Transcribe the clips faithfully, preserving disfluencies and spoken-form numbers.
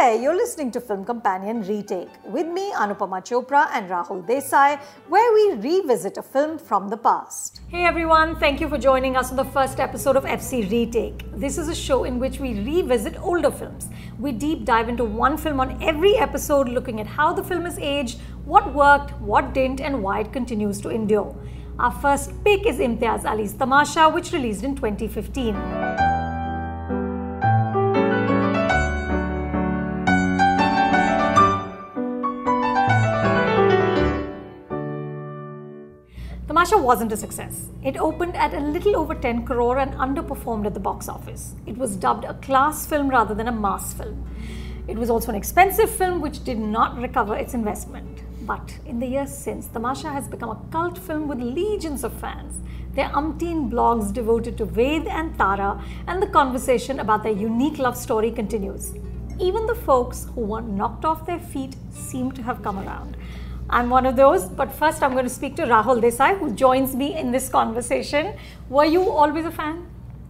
there, you're listening to Film Companion Retake with me, Anupama Chopra and Rahul Desai, where we revisit a film from the past. Hey everyone, thank you for joining us on the first episode of F C Retake. This is a show in which we revisit older films. We deep dive into one film on every episode, looking at how the film has aged, what worked, what didn't, and why it continues to endure. Our first pick is Imtiaz Ali's Tamasha, which released in twenty fifteen. Tamasha wasn't a success. It opened at a little over ten crore and underperformed at the box office. It was dubbed a class film rather than a mass film. It was also an expensive film which did not recover its investment. But in the years since, Tamasha has become a cult film with legions of fans. There are umpteen blogs devoted to Ved and Tara, and the conversation about their unique love story continues. Even the folks who were knocked off their feet seem to have come around. I'm one of those, but first I'm going to speak to Rahul Desai, who joins me in this conversation. Were you always a fan?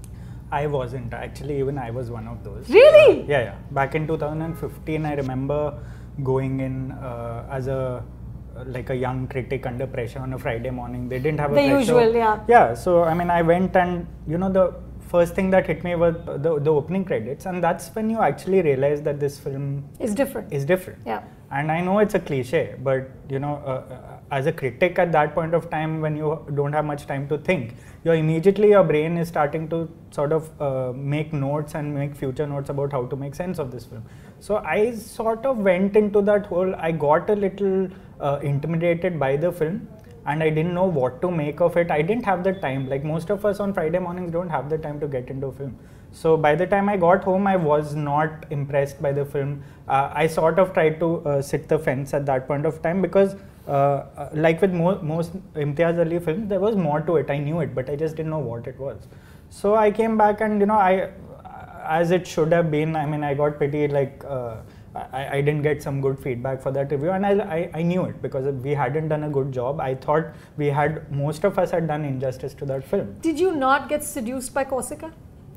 I wasn't. Actually, even I was one of those. Really? Uh, yeah, yeah. Back in two thousand fifteen, I remember going in uh, as a like a young critic under pressure on a Friday morning. They didn't have a The pressure. usual, yeah. Yeah, so I mean, I went and, you know, the first thing that hit me was the, the opening credits, and that's when you actually realize that this film is different. Is different. Yeah. And I know it's a cliche, but you know, uh, uh, as a critic at that point of time, when you don't have much time to think, you immediately your brain is starting to sort of uh, make notes and make future notes about how to make sense of this film. So I sort of went into that whole. I got a little uh, intimidated by the film, and I didn't know what to make of it. I didn't have the time. Like most of us on Friday mornings don't have the time to get into a film. So by the time I got home, I was not impressed by the film. Uh, I sort of tried to uh, sit the fence at that point of time because uh, uh, like with mo most Imtiaz Ali films, there was more to it. I knew it, but I just didn't know what it was. So I came back and, you know, I, as it should have been, I mean, I got pretty like, uh, I, I didn't get some good feedback for that review, and I, I, I knew it because we hadn't done a good job. I thought we had, most of us had done injustice to that film. Did you not get seduced by Corsica?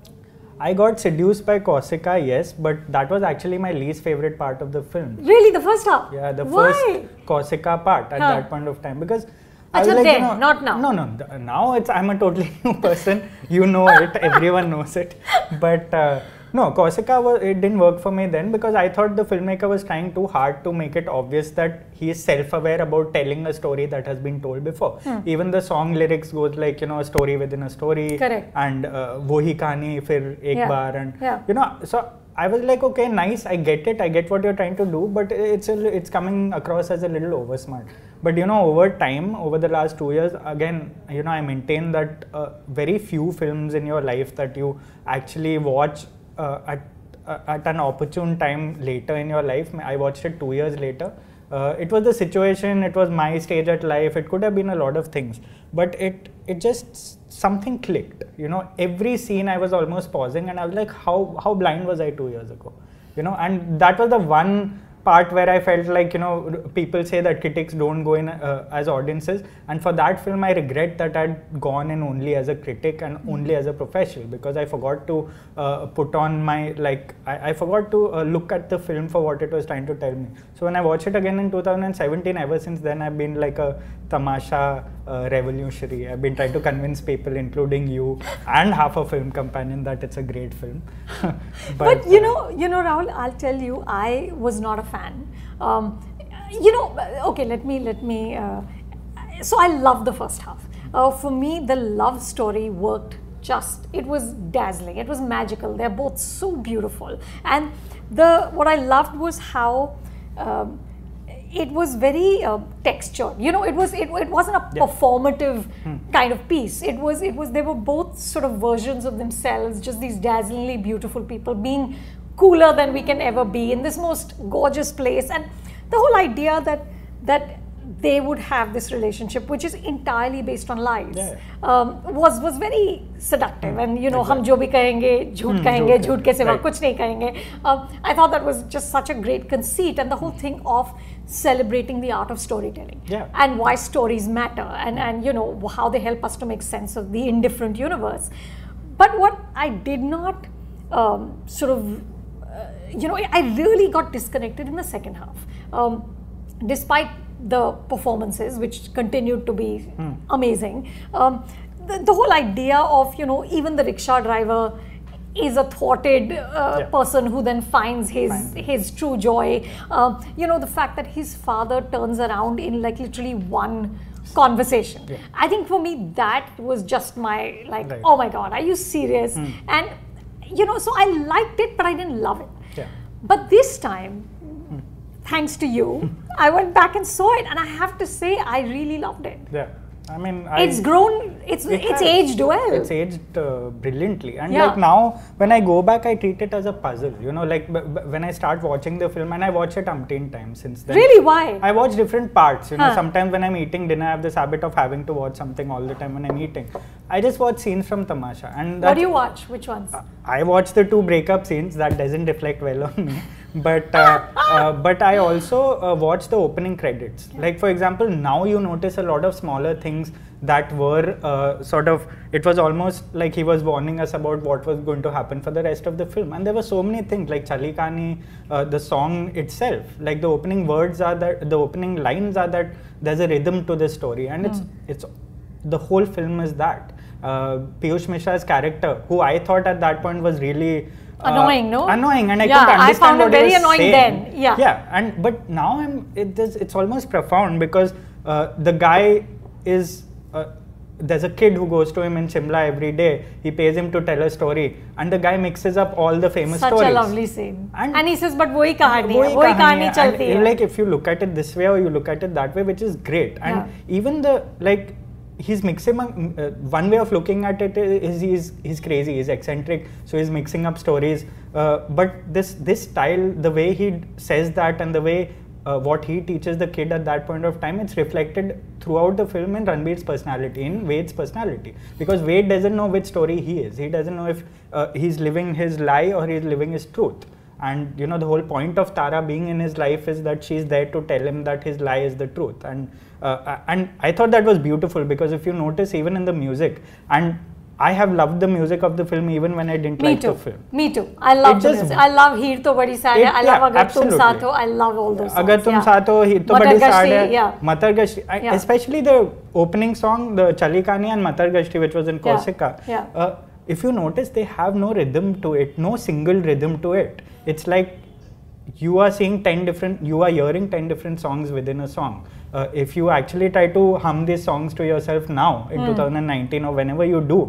I got seduced by Corsica, yes, but that was actually my least favorite part of the film. Really? The first half? Yeah, the Why? first Corsica part at huh. that point of time, because I Achha, was like, then, you know, not now. No, no, th now it's, I'm a totally new person. You know it, everyone knows it. But uh, no, Corsica, was, it didn't work for me then because I thought the filmmaker was trying too hard to make it obvious that he is self-aware about telling a story that has been told before. Hmm. Even the song lyrics goes like, you know, a story within a story. Correct. And uh, wo hi kahani fir ek yeah. baar, and yeah. you know, so I was like, okay, nice, I get it, I get what you're trying to do, but it's a, it's coming across as a little over smart. But you know, over time, over the last two years, again, you know, I maintain that uh, very few films in your life that you actually watch uh, at uh, at an opportune time later in your life. I watched it two years later. Uh, it was the situation, it was my stage at life, it could have been a lot of things, but it it just, something clicked, you know. Every scene I was almost pausing and I was like, how how blind was I two years ago, you know. And that was the one part where I felt like, you know, people say that critics don't go in uh, as audiences, and for that film I regret that I'd gone in only as a critic and only as a professional, because I forgot to uh, put on my, like, I, I forgot to uh, look at the film for what it was trying to tell me. So when I watched it again in two thousand seventeen, ever since then I've been like a Tamasha uh, revolutionary. I've been trying to convince people, including you and half a Film Companion, that it's a great film. but, but you know, you know, Rahul, I'll tell you, I was not a fan. Um, you know, okay, let me, let me, uh, so I loved the first half. Uh, for me, the love story worked just, it was dazzling, it was magical. They're both so beautiful. And the, what I loved was how, um, it was very uh, textured. You know, it was it, it wasn't a yeah. performative hmm. kind of piece. It was it was they were both sort of versions of themselves, just these dazzlingly beautiful people being cooler than we can ever be in this most gorgeous place. And the whole idea that that they would have this relationship, which is entirely based on lies, yeah. um, was was very seductive. Hmm. And you know, exactly. hum jo bhi kahenge, jhoot Hmm, kahenge, jhoot ke siva right. kuch nahi kahenge. Um, I thought that was just such a great conceit, and the whole thing of celebrating the art of storytelling, yeah. and why stories matter, and and you know how they help us to make sense of the indifferent universe. But what I did not um, sort of uh, you know, I really got disconnected in the second half. Um, despite the performances, which continued to be hmm. amazing, um, the, the whole idea of, you know, even the rickshaw driver is a thwarted uh, yeah. person who then finds his Fine. his true joy. Uh, you know, the fact that his father turns around in like literally one conversation. Yeah. I think for me that was just my like, right. oh my God, are you serious? Mm. And you know, so I liked it, but I didn't love it. Yeah. But this time, mm. thanks to you, I went back and saw it, and I have to say, I really loved it. Yeah. I mean, I, it's grown, it's it it's has, aged well. It's aged uh, brilliantly. And yeah. like now, when I go back, I treat it as a puzzle. You know, like b- b- when I start watching the film, and I watch it umpteen times since then. Really? Why? I watch different parts. You huh. know, sometimes when I'm eating dinner, I have this habit of having to watch something all the time when I'm eating. I just watch scenes from Tamasha. And what do you watch? Which ones? Uh, I watch the two breakup scenes. That doesn't reflect well on me. But uh, uh, but I also uh, watch the opening credits. Like for example, now you notice a lot of smaller things that were uh, sort of, it was almost like he was warning us about what was going to happen for the rest of the film. And there were so many things like Chali Kani, uh, the song itself, like the opening words are that, the opening lines are that there's a rhythm to the story, and mm. it's it's the whole film is that. Uh, Piyush Mishra's character, who I thought at that point was really Uh, annoying, no? Annoying, and I yeah, couldn't understand I found what it very he was annoying saying. then. Yeah, yeah, and but now I'm. It is. It's almost profound because uh, the guy is. Uh, there's a kid who goes to him in Shimla every day. He pays him to tell a story, and the guy mixes up all the famous Such stories. Such a lovely scene. And, and he says, "But wohi kahani hai, wohi kahani chalti hai." Like if you look at it this way or you look at it that way, which is great, and yeah. even the like. He's mixing up, uh, one way of looking at it is he's he's crazy, he's eccentric, so he's mixing up stories. Uh, but this this style, the way he says that and the way uh, what he teaches the kid at that point of time, it's reflected throughout the film in Ranbir's personality, in Ved's personality. Because Ved doesn't know which story he is. He doesn't know if uh, he's living his lie or he's living his truth. And you know, the whole point of Tara being in his life is that she's there to tell him that his lie is the truth. And uh, and I thought that was beautiful because if you notice, even in the music, and I have loved the music of the film even when I didn't Me like too. the film. Me too. I love the music. I love Heer To Badi Saad Hai. I love yeah, Agar absolutely. Tum Saath Ho. I love all those songs. Agar Tum yeah. Saath Ho, Heer To Matar Badi Saad Gashti, Hai, yeah. Matar Gashti. Yeah. Especially the opening song, the Chali Kani and Matar Gashti, which was in Kausika. Yeah. yeah. Uh, if you notice, they have no rhythm to it, no single rhythm to it. It's like you are seeing ten different, you are hearing ten different songs within a song. Uh, if you actually try to hum these songs to yourself now in mm. two thousand nineteen or whenever you do,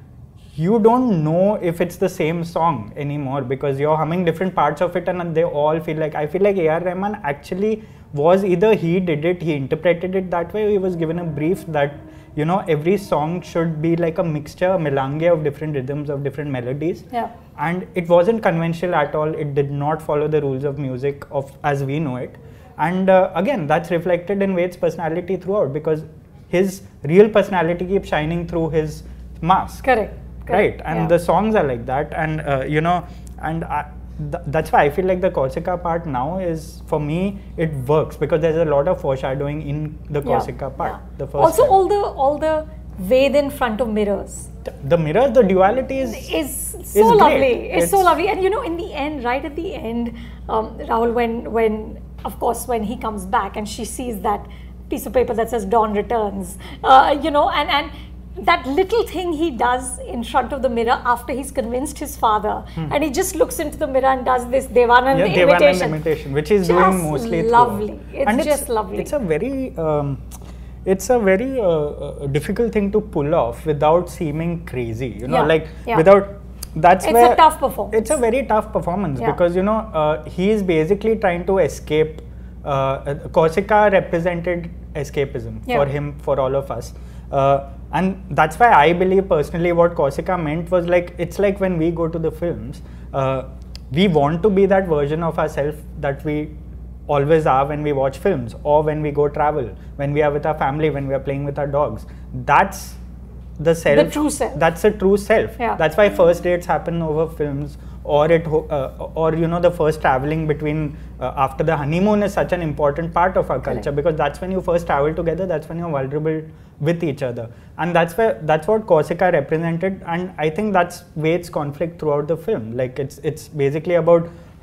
you don't know if it's the same song anymore because you're humming different parts of it and they all feel like, I feel like A R Rahman actually was either he did it, he interpreted it that way, or he was given a brief that, you know, every song should be like a mixture, a melange of different rhythms, of different melodies. Yeah. And it wasn't conventional at all. It did not follow the rules of music of as we know it. And uh, again, that's reflected in Ved's personality throughout because his real personality keeps shining through his mask. Correct. Correct. Right. And yeah. the songs are like that. And, uh, you know, and I, th- that's why I feel like the Kausika part now is, for me, it works because there's a lot of foreshadowing in the Kausika yeah. part. Yeah. The first also, time. all the all the Ved in front of mirrors. The mirrors, the duality is is so is lovely. Great. It's, it's so lovely, and you know, in the end, right at the end, um, Rahul, when when of course when he comes back and she sees that piece of paper that says "Dawn returns," uh, you know, and and that little thing he does in front of the mirror after he's convinced his father, hmm. and he just looks into the mirror and does this Devanand yeah, imitation. Devanand imitation, which he's just doing mostly. Lovely. Throughout. It's and just it's, lovely. It's a very. Um, It's a very uh, uh, difficult thing to pull off without seeming crazy, you know, yeah, like yeah. without, that's it's where... It's a tough performance. It's a very tough performance yeah. because, you know, uh, he is basically trying to escape, uh, Kausika represented escapism yeah. for him, for all of us. Uh, and that's why I believe personally what Kausika meant was like, it's like when we go to the films, uh, we want to be that version of ourselves that we always are when we watch films or when we go travel, when we are with our family, when we are playing with our dogs. That's the self. The true self. That's the true self. Yeah. That's why first dates happen over films, or it, uh, or you know, the first traveling between uh, after the honeymoon is such an important part of our culture. Correct. Because that's when you first travel together. That's when you're vulnerable with each other, and that's where that's what Kausika represented. And I think that's Ved's conflict throughout the film. Like it's it's basically about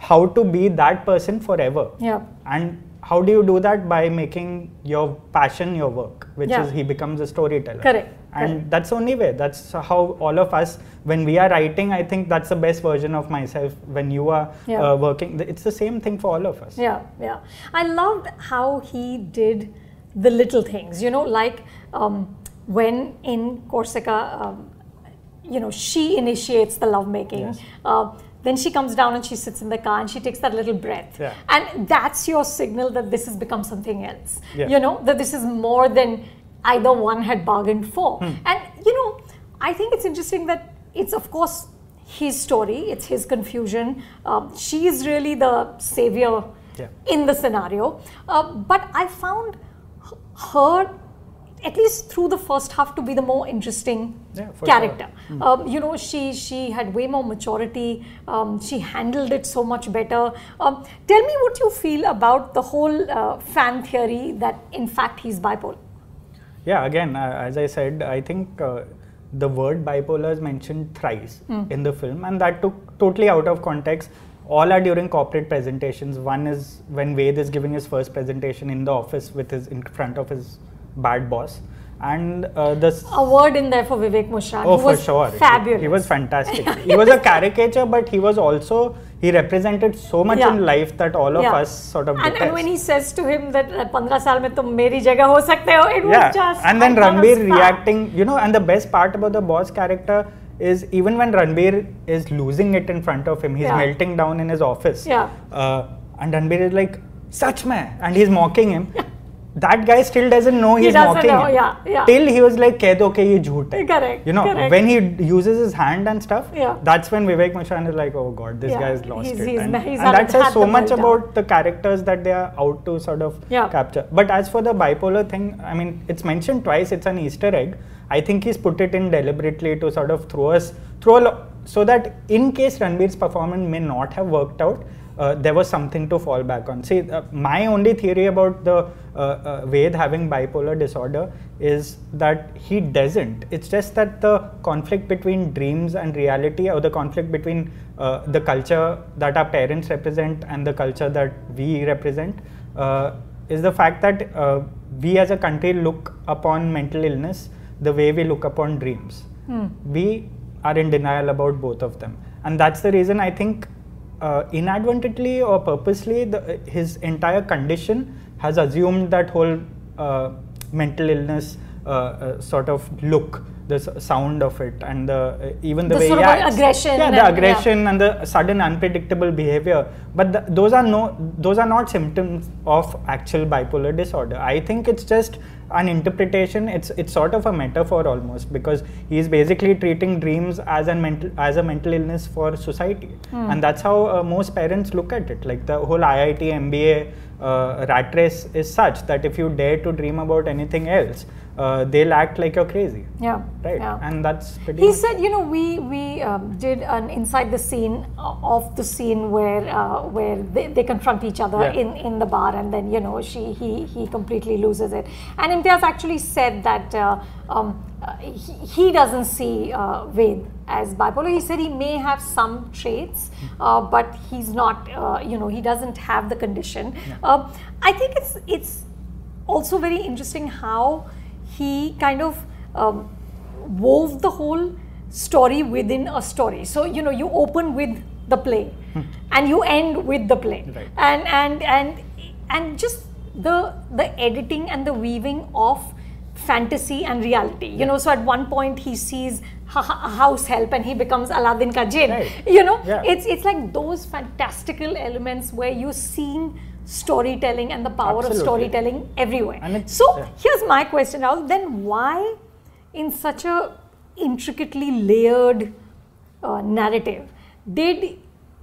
how to be that person forever. Yeah. And how do you do that? By making your passion your work, which Yeah. is he becomes a storyteller. Correct. And Correct. that's the only way. That's how all of us, when we are writing, I think that's the best version of myself. When you are Yeah. uh, working, it's the same thing for all of us. Yeah, yeah. I loved how he did the little things, you know, like um, when in Corsica, um, you know, she initiates the lovemaking. Yes. Uh, then she comes down and she sits in the car and she takes that little breath. Yeah. And that's your signal that this has become something else. Yeah. You know, that this is more than either one had bargained for. Hmm. And, you know, I think it's interesting that it's, of course, his story, it's his confusion. Um, she is really the savior Yeah. in the scenario. Uh, but I found h- her, at least through the first half, to be the more interesting Yeah, for character. sure. Mm. Um, you know, she she had way more maturity. Um, she handled it so much better. Um, tell me what you feel about the whole uh, fan theory that in fact he's bipolar. Yeah, again, uh, as I said, I think uh, the word bipolar is mentioned thrice Mm. in the film, and that took totally out of context. All are during corporate presentations. One is when Ved is giving his first presentation in the office with his in front of his bad boss, and uh, this. A word in there for Vivek Mushran. Oh, He for was sure. Fabulous. He, he was fantastic. He was a caricature, but he was also, he represented so much Yeah. in life that all of Yeah. us sort of And, detest. and when he says to him that fifteen saal mein tum meri jagah ho sakte ho, it Yeah, was just. and then I thought it Ranbir was fab. reacting, you know, and the best part about the boss character is even when Ranbir is losing it in front of him, he's Yeah. melting down in his office. Yeah. Uh, and Ranbir is like, Sach mein, and he's mocking him. That guy still doesn't know He he's doesn't mocking know, him. yeah, yeah. Till he was like, keh do ke ye jhoot hai. Correct, You know, correct. when he uses his hand and stuff, Yeah. that's when Vivek Mushran is like, oh god, this Yeah, guy's lost he's- it. he's- and he's and had- that says had so the much meltdown. about the characters that they are out to sort of Yeah. capture. But as for the bipolar thing, I mean, it's mentioned twice, it's an Easter egg. I think he's put it in deliberately to sort of throw us, throw a lo- so that in case Ranbir's performance may not have worked out, uh, there was something to fall back on. See, uh, my only theory about the uh, uh, Ved having bipolar disorder is that he doesn't. It's just that the conflict between dreams and reality, or the conflict between uh, the culture that our parents represent and the culture that we represent, uh, is the fact that uh, we as a country look upon mental illness the way we look upon dreams. Hmm. We are in denial about both of them, and that's the reason I think uh, inadvertently or purposely the, his entire condition has assumed that whole uh, mental illness uh, uh, sort of look, the s- sound of it, and the uh, even the, The way sort he of acts. aggression Yeah, and- the yeah. aggression and the sudden unpredictable behavior. But the, those are no, those are not symptoms of actual bipolar disorder. I think it's just an interpretation. It's it's sort of a metaphor almost, because he's basically treating dreams as a mental as a mental illness for society, Hmm. and that's how uh, most parents look at it. Like the whole I I T, M B A uh, rat race is such that if you dare to dream about anything else, uh, they'll act like you're crazy, Yeah. right? Yeah. And that's pretty. He much said, you know, we we um, did an inside the scene uh, of the scene where uh, where they, they confront each other Yeah. in, in the bar, and then you know she he he completely loses it. And Imtiaz actually said that uh, um, uh, he, he doesn't see uh, Ved as bipolar. He said he may have some traits, uh, but he's not. Uh, you know, he doesn't have the condition. Uh, I think it's it's also very interesting how he kind of um, wove the whole story within a story. So you know, you open with the play, and you end with the play, Right. and and and and just the the editing and the weaving of fantasy and reality. You know, so at one point he sees a house help and he becomes Aladdin ka jinn. Right. You know, Yeah. it's it's like those fantastical elements where you're seeing storytelling and the power Absolutely. of storytelling everywhere. And it's- So yeah. here's my question, Rahul. Then why, in such a intricately layered uh, narrative, did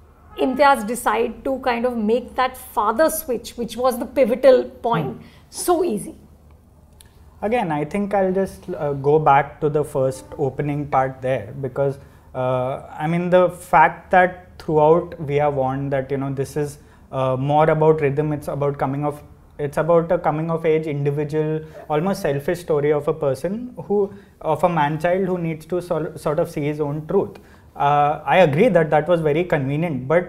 Imtiaz decide to kind of make that father switch, which was the pivotal point, Hmm. so easy? Again, I think I'll just uh, go back to the first opening part there, because uh, I mean, the fact that throughout we are warned that, you know, this is uh, more about rhythm, it's about coming of it's about a coming of age individual, almost selfish story of a person who, of a man child who needs to sol- sort of see his own truth. Uh, I agree that that was very convenient, but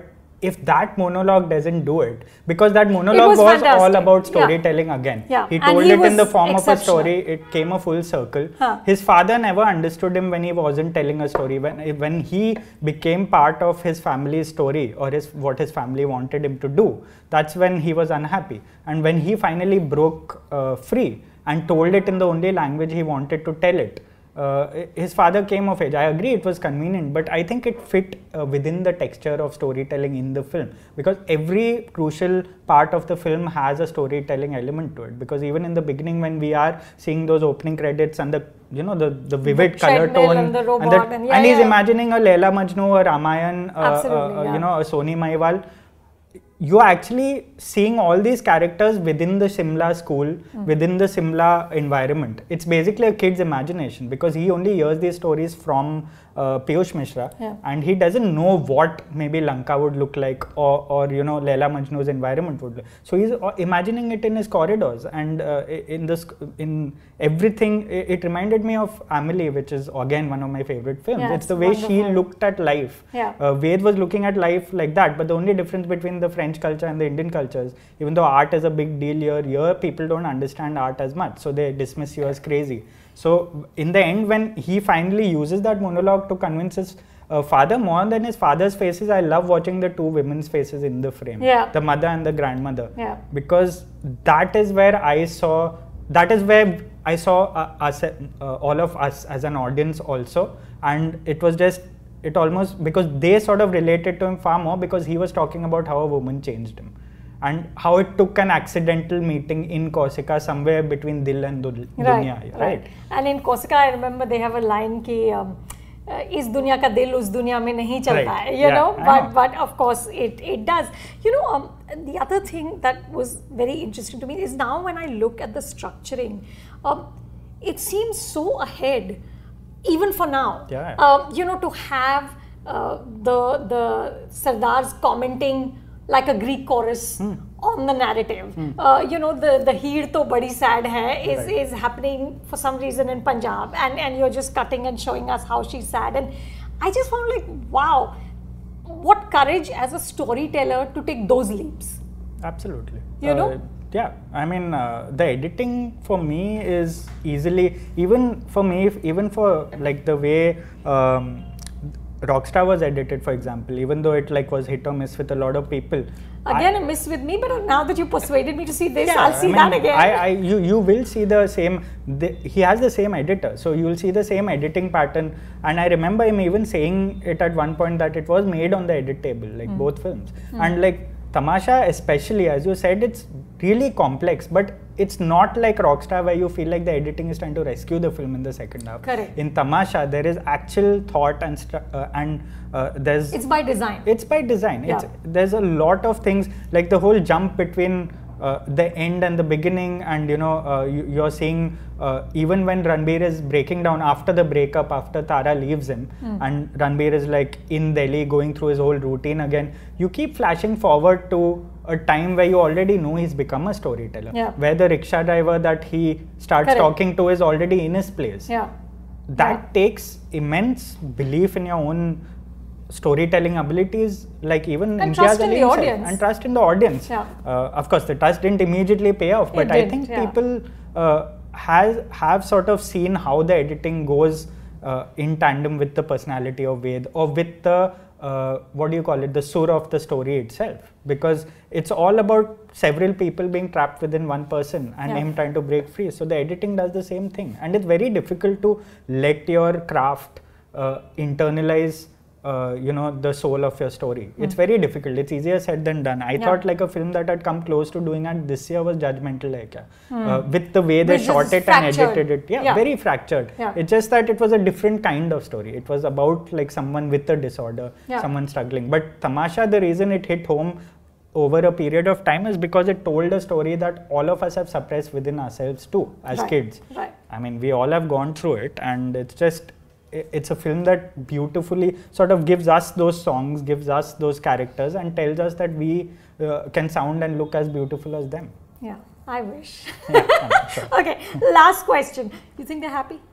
if that monologue doesn't do it, because that monologue was, was, was all about storytelling yeah. again. Yeah. He told he it in the form of a story. It came a full circle. Huh. His father never understood him when he wasn't telling a story. When when he became part of his family's story, or his what his family wanted him to do, that's when he was unhappy. And when he finally broke uh, free and told it in the only language he wanted to tell it, Uh, his father came of age. I agree it was convenient, but I think it fit uh, within the texture of storytelling in the film, because every crucial part of the film has a storytelling element to it. Because even in the beginning, when we are seeing those opening credits and the you know the the vivid the color tone and the robot and, the, and, yeah, and he's yeah. imagining a Laila Majnu, a Ramayan, uh, Absolutely, uh, yeah. you know, a Soni Maiwal. You're actually seeing all these characters within the Shimla school, mm. within the Shimla environment. It's basically a kid's imagination, because he only hears these stories from uh, Piyush Mishra, yeah. and he doesn't know what maybe Lanka would look like, or, or you know, Laila Majnu's environment would look. So he's imagining it in his corridors, and uh, in this, in everything. It, it reminded me of Amelie, which is again one of my favorite films. Yeah, it's, it's the way wonderful. she looked at life. Yeah. Uh, Ved was looking at life like that, but the only difference between the French culture and the Indian cultures, even though art is a big deal here, here people don't understand art as much, so they dismiss you as crazy. So in the end, when he finally uses that monologue to convince his uh, father, more than his father's faces, I love watching the two women's faces in the frame, yeah. the mother and the grandmother, yeah. because that is where I saw, that is where I saw uh, us, uh, all of us as an audience also, and it was just, it almost, because they sort of related to him far more, because he was talking about how a woman changed him and how it took an accidental meeting in Corsica somewhere between Dil and Dul- right, Dunya, right? right? And in Corsica, I remember they have a line ki um, uh, is dunya ka dil us dunya mein nahi chalta Right. hai, you Yeah, know, I but know. but of course it it does. You know, um, the other thing that was very interesting to me is now when I look at the structuring, um, it seems so ahead, even for now. Yeah. Um, you know, to have uh, the the Sardars commenting like a Greek chorus Hmm. on the narrative. Hmm. Uh, you know, the the heer to badi sad hai is Right. is happening for some reason in Punjab, and and you're just cutting and showing us how she's sad, and I just found like, wow, what courage as a storyteller to take those leaps. Absolutely. You know? Uh, yeah, I mean, uh, the editing for me is easily, even for me, if, even for like the way um, Rockstar was edited, for example, even though it like was hit or miss with a lot of people. Again, I, a miss with me, but now that you persuaded me to see this, yeah, I'll see I mean, that again. I, I, you, you will see the same, the, he has the same editor, so you will see the same editing pattern, and I remember him even saying it at one point that it was made on the edit table, like mm. both films. Mm. And like Tamasha especially, as you said, it's really complex, but it's not like Rockstar where you feel like the editing is trying to rescue the film in the second half. Correct. In Tamasha, there is actual thought and stru- uh, and uh, there's... It's by design. It's by design. Yeah. It's, there's a lot of things, like the whole jump between uh, the end and the beginning, and you know, uh, you, you're seeing uh, even when Ranbir is breaking down after the breakup, after Tara leaves him, mm. and Ranbir is like in Delhi going through his whole routine again, you keep flashing forward to a time where you already know he's become a storyteller, yeah. where the rickshaw driver that he starts Correct. talking to is already in his place. Yeah. That yeah. takes immense belief in your own storytelling abilities, like even and Imtiaz trust in Ali the himself, audience, and trust in the audience. Yeah. Uh, of course, the trust didn't immediately pay off, but it I did, think yeah. people uh, has have sort of seen how the editing goes uh, in tandem with the personality of Ved, or with the uh, what do you call it, the sur of the story itself, because it's all about several people being trapped within one person and yeah. him trying to break free. So the editing does the same thing, and it's very difficult to let your craft uh, internalize Uh, you know, the soul of your story. Mm. It's very difficult. It's easier said than done. I yeah. thought like a film that had come close to doing it this year was Judgmental Laika. Mm. Uh, with the way they Which shot it fractured. and edited it. Yeah, yeah. very fractured. Yeah. It's just that it was a different kind of story. It was about like someone with a disorder, yeah. someone struggling. But Tamasha, the reason it hit home over a period of time is because it told a story that all of us have suppressed within ourselves too, as right. kids. Right. I mean, we all have gone through it, and it's just it's a film that beautifully sort of gives us those songs, gives us those characters, and tells us that we uh, can sound and look as beautiful as them. Yeah, I wish. Yeah, sure. Okay, last question. You think they're happy?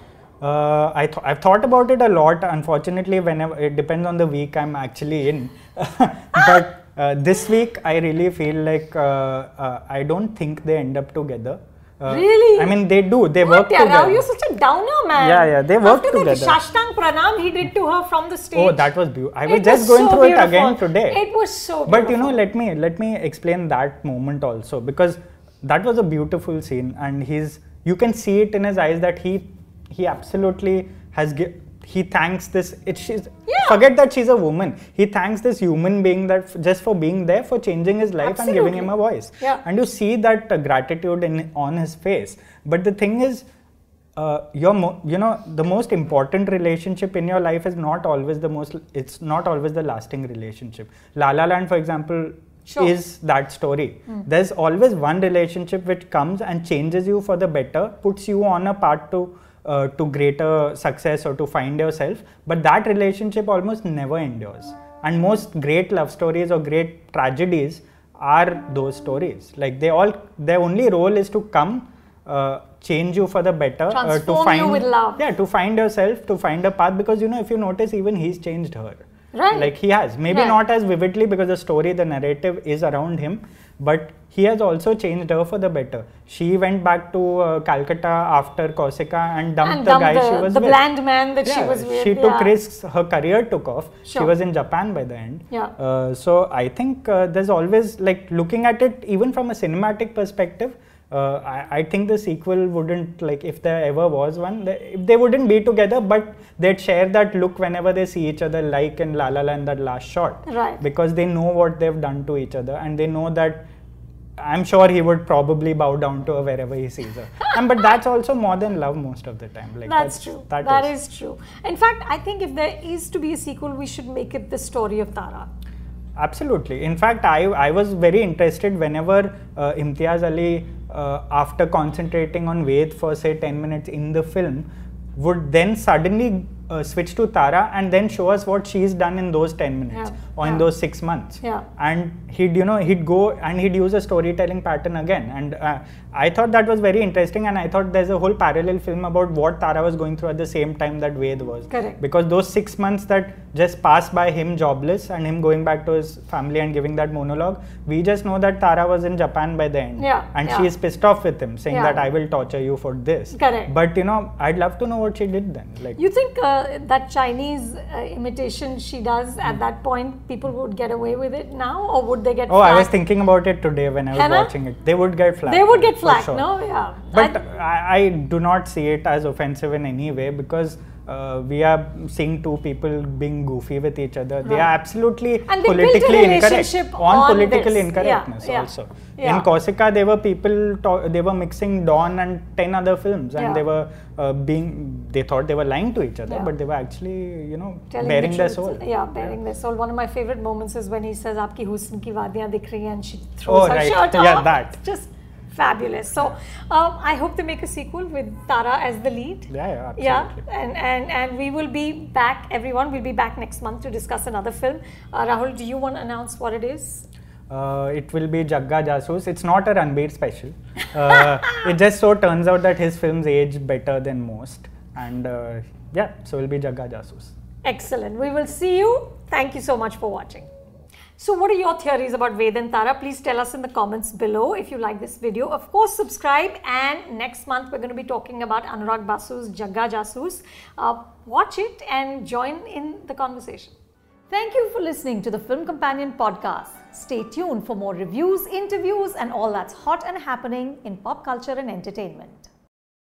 Uh, I th- I've thght about it a lot. Unfortunately, whenever it depends on the week I'm actually in. but uh, this week I really feel like uh, uh, I don't think they end up together. Uh, really? I mean, they do. They what, work yeah, together. Rao, you're such a downer, man. Yeah, yeah, they work After together. After that Shashtang Pranam he did to her from the stage. Oh, that was beautiful. I was it just was going so through beautiful. it again today. It was so beautiful. But you know, let me let me explain that moment also, because that was a beautiful scene, and he's you can see it in his eyes that he he absolutely has gi- he thanks this it she's Yeah. forget that she's a woman. He thanks this human being that f- just for being there, for changing his life Absolutely. and giving him a voice. Yeah. And you see that uh, gratitude in on his face. But the thing is, uh, your mo- you know the most important relationship in your life is not always the most. It's not always the lasting relationship. La La Land, for example, Sure. is that story. There's always one relationship which comes and changes you for the better, puts you on a path to uh, to greater success or to find yourself. But that relationship almost never endures. And most great love stories or great tragedies are those stories. Like they all, their only role is to come, uh, change you for the better, uh, to Transform find you with love. yeah, to find yourself, to find a path. Because you know, if you notice, even he's changed her. Right. Like he has, maybe Right. not as vividly because the story, the narrative is around him, but he has also changed her for the better. She went back to uh, Calcutta after Corsica and dumped and the dumped guy the, she was the with. bland man that Yeah, she was with. she took yeah. risks. Her career took off. Sure. She was in Japan by the end. Yeah. Uh, so I think uh, there's always, like, looking at it even from a cinematic perspective. Uh, I, I think the sequel wouldn't, like, if there ever was one, they, if they wouldn't be together, but they'd share that look whenever they see each other, like in La La Land, that last shot. Right. Because they know what they've done to each other, and they know that I'm sure he would probably bow down to her wherever he sees her. and but that's also more than love most of the time. Like That's, that's true. That, that is. is true. In fact, I think if there is to be a sequel, we should make it the story of Tara. Absolutely. In fact, I, I was very interested whenever uh, Imtiaz Ali, uh, after concentrating on Ved for say ten minutes in the film, would then suddenly uh, switch to Tara and then show us what she's done in those ten minutes Yeah. or in Yeah. those six months. Yeah. And he'd, you know, he'd go and he'd use a storytelling pattern again. And uh, I thought that was very interesting, and I thought there's a whole parallel film about what Tara was going through at the same time that Ved was. Correct. Because those six months that just passed by him jobless and him going back to his family and giving that monologue, we just know that Tara was in Japan by the end. Yeah, And yeah. she is pissed off with him, saying Yeah. that I will torture you for this. Correct. But you know, I'd love to know what she did then. Like, You think uh, that Chinese uh, imitation she does at that point, people would get away with it now, or would they get oh, I was flack? thinking about it today when I was Henna? watching it. They would get flack. They would for it, get for flack, sure. no? Yeah. But I- I, I do not see it as offensive in any way, because uh, we are seeing two people being goofy with each other. They Right. are absolutely And they built a politically incorrect relationship on, on political this. incorrectness Yeah, yeah, also. yeah. In Corsica, there were people ta- they were mixing Dawn and ten other films, and Yeah. they were uh, being they thought they were lying to each other, Yeah. but they were actually, you know, Telling bearing the their truth. soul. Yeah, bearing their soul. One of my favorite moments is when he says, "Aapki husn ki wadiyan dikh rahi hain," and she throws Oh, her right. shirt Yeah, off. that. It's just fabulous. So, um, I hope they make a sequel with Tara as the lead. Yeah, yeah, absolutely. Yeah, and, and, and we will be back, everyone. We'll be back next month to discuss another film. Uh, Rahul, do you want to announce what it is? Uh, it will be Jagga Jasoos. It's not a Ranbir special. Uh, it just so turns out that his films age better than most. And uh, yeah, so it will be Jagga Jasoos. Excellent. We will see you. Thank you so much for watching. So what are your theories about Ved and Tara? Please tell us in the comments below if you like this video. Of course, subscribe, and next month we're going to be talking about Anurag Basu's Jagga Jasoos. Uh, watch it and join in the conversation. Thank you for listening to the Film Companion podcast. Stay tuned for more reviews, interviews, and all that's hot and happening in pop culture and entertainment.